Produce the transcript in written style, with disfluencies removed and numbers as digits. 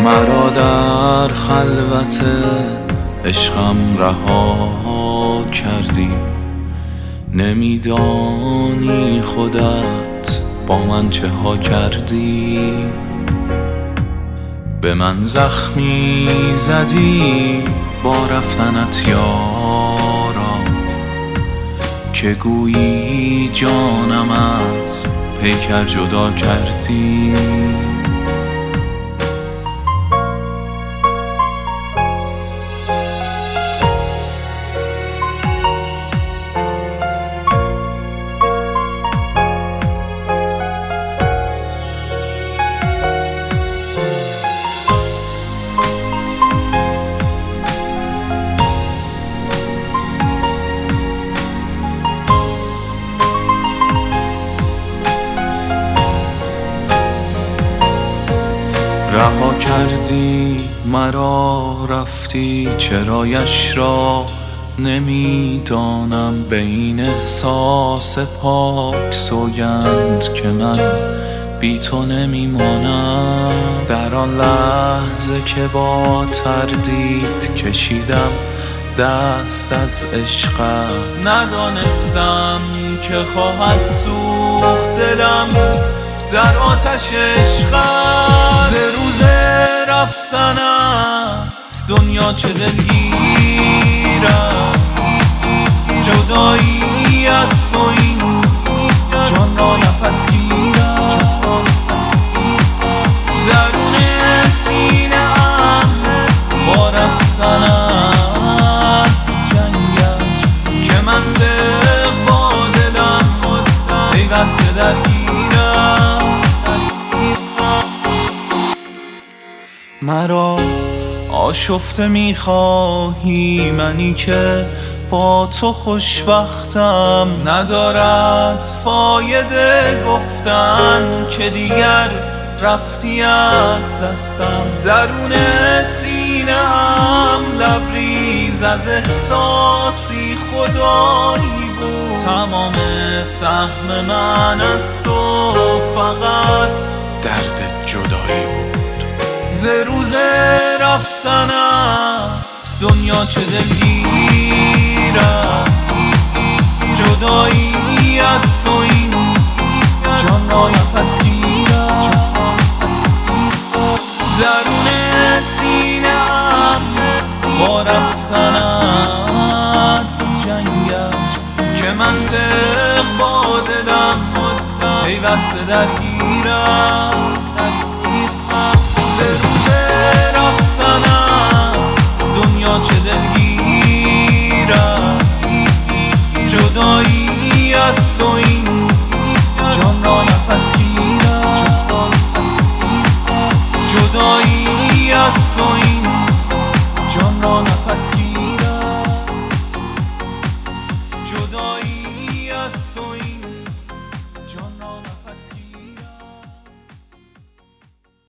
مرا در خلوت عشقم رها کردی، نمیدانی خودت با من چه ها کردی. به من زخمی زدی با رفتنت یارا، که گویی جانم از پیکر جدا کردی. رها کردی مرا رفتی، چرایش را نمیدانم. به این احساس پاک سوگند که من بی تو نمیمانم. در آن لحظه که با تردید کشیدم دست از عشقت، ندانستم که خواهد سوخت دلم در آتش عشقت. ز روز رفتنت دنیا چه دلگیرم، جدایی از تو این جان را نفس گیرم. درون سینه ام با رفتنت جنگم، که منطق با دلم پیوسته درگیرم. مرا آشفته میخواهی، منی که با تو خوشبختم. ندارد فایده گفتن که دیگر رفتی از دستم. درون سینه‌ام لبریز از احساسی خدایی بود. تمام سهم من از تو فقط درد جدایی بود. ز روز رفتنت دنیا چه دلگیرم، جدایی از تو این جان را نفس گیرم. درون سینه‌ام با رفتنت جنگم، که منطق با دلم پیوسته درگیرم. ز روز رفتنت دنیا چه دلگیرم، جدایی از تو این جان را نفس گیرم. جدایی از تو این